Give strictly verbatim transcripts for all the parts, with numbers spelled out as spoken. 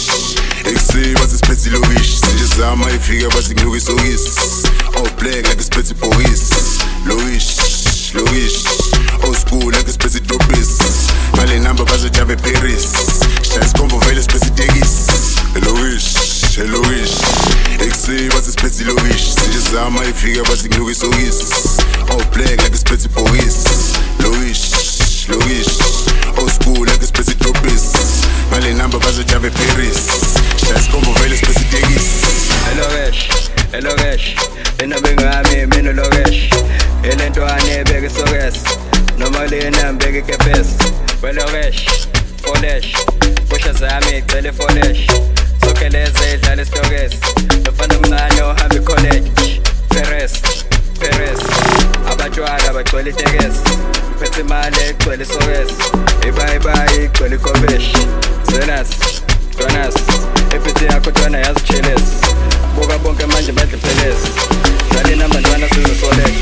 ekuseni bathi siphethe ilokishi sijezama ifika bathi kunuka isokisi all black like siphethe ibhokisi lokishi lokishi old school like siphethe idropisi ngale number bazojava eParis shaya isikhombo vele siphethe itekisi lokishi lokishi ekuseni bathi siphethe ilokishi sijezama ifika bathi kunuka isokisi all black like siphethe ibhokisi lokishi lokishi old school like siphethe idropisi ngale number bazojava eParis shaya isikhombo vele siphethe itekisi Elokesh, elokesh, enabengami mina lokesh elentwane ebeke sokes noma lena mbeke kepes welokesh folesh kusha zami icele folesh sokeleze idlala isitokes nofana omncane ohamba college Perez Perez abatshwala bagcwele itekes phethe imali egcwele sokes bye bye igcwele ikobesh Zenas Jonas ephethe yakho twana yazicheles buka bonke manje badle phelesi dlala inamba ntwana sizosoleka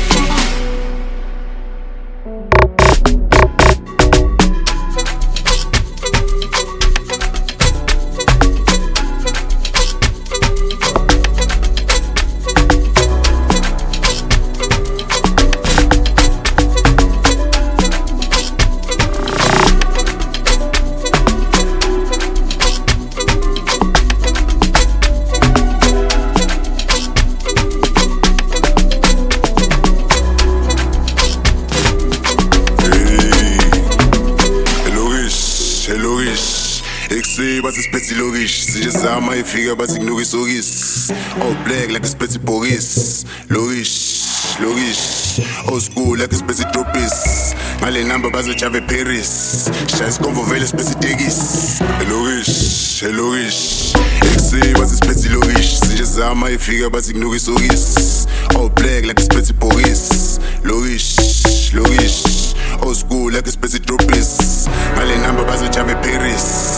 ekuseni bathi siphethe ilokishi sijezama ifika bathi kunuka isokisi all black like siphethe ibhokisi lokishi lokishi old school like siphethe idropisi ngale number bazojava eParis shaya isikhombo vele siphethe itekisi lokishi lokishi ekuseni bathi siphethe ilokishi sijezama ifika bathi kunuka isokisi all black like siphethe ibhokisi lokishi lokishi old school like siphethe idropisi ngale number bazojava eParis